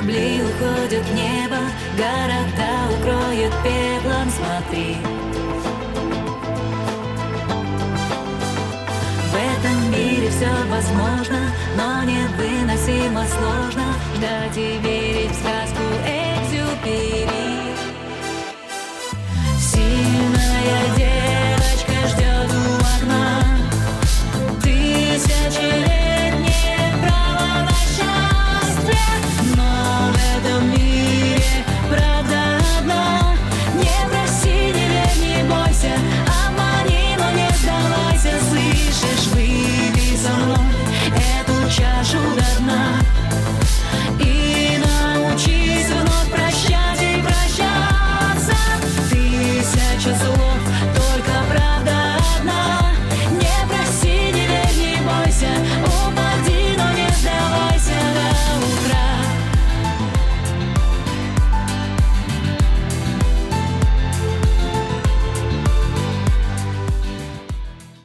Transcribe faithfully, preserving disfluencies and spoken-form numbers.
Корабли уходят в небо, города укроют пеплом, смотри. В этом мире все возможно, но невыносимо сложно ждать и верить.